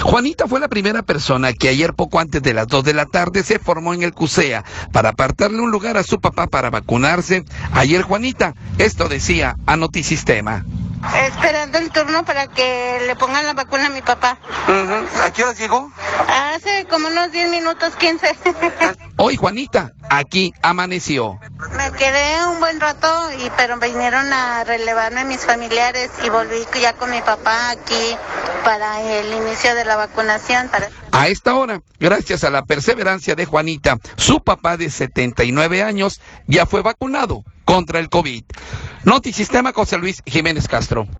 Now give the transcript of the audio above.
Juanita fue la primera persona que ayer poco antes de las 2 de la tarde se formó en el CUSEA para apartarle un lugar a su papá para vacunarse. Ayer Juanita, esto decía a Notisistema. Esperando el turno para que le pongan la vacuna a mi papá. ¿A qué hora llegó? Hace como unos 10 minutos, 15. Hoy Juanita aquí amaneció. Me quedé un buen rato, pero vinieron a relevarme mis familiares y volví ya con mi papá aquí para el inicio de la vacunación. A esta hora, gracias a la perseverancia de Juanita, su papá de 79 años ya fue vacunado contra el COVID. Notisistema, José Luis Jiménez Castro.